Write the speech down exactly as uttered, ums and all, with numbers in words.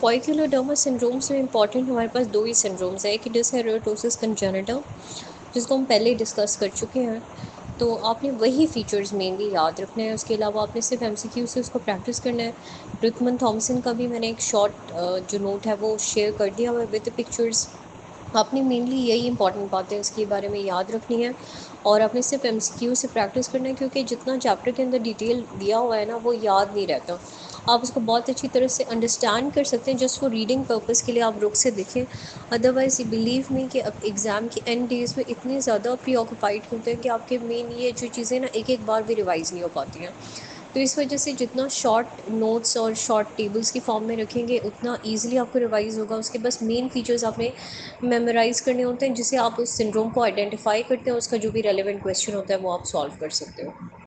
पोइकिलोडर्मा syndromes में important हमारे पास दो ही सिंड्रोम्स है, एक डिसहेरिडोसिस कंजेनिटा जिसको हम पहले डिस्कस कर चुके हैं। तो आपने वही फीचर्स मेनली याद रखना है, उसके अलावा आपने सिर्फ एमसीक्यू से उसको प्रैक्टिस करना है। रुथमन थॉमसन का भी मैंने एक शॉर्ट जो नोट है वो शेयर कर दिया हुआ है विद पिक्चर्स। आपने मेनली यही इंपॉर्टेंट बातें इसके बारे में याद रखनी है और आपने सिर्फ एमसीक्यू से प्रैक्टिस करना है, क्योंकि जितना चैप्टर के अंदर डिटेल दिया हुआ है ना वो याद नहीं रहता। आप उसको बहुत अच्छी तरह से अंडरस्टैंड कर सकते हैं जस्ट फॉर रीडिंग पर्पज़ के लिए आप रुक से देखें। अदरवाइज़ बिलीव मी कि अब एग्ज़ाम के एंड डेज़ में इतने ज़्यादा प्री ऑक्यूपाइड होते हैं कि आपके मेन ये जो चीज़ें ना एक एक बार भी रिवाइज़ नहीं हो पाती हैं। तो इस वजह से जितना शॉर्ट नोट्स और शॉर्ट टेबल्स की फॉर्म में रखेंगे उतना ईजिली आपको रिवाइज़ होगा। उसके बस मेन फीचर्स आपने मेमोराइज़ करने होते हैं, जिससे आप उस सिंड्रोम को आइडेंटिफाई करते हैं, उसका जो भी रेलेवेंट क्वेश्चन होता है वो आप सॉल्व कर सकते हो।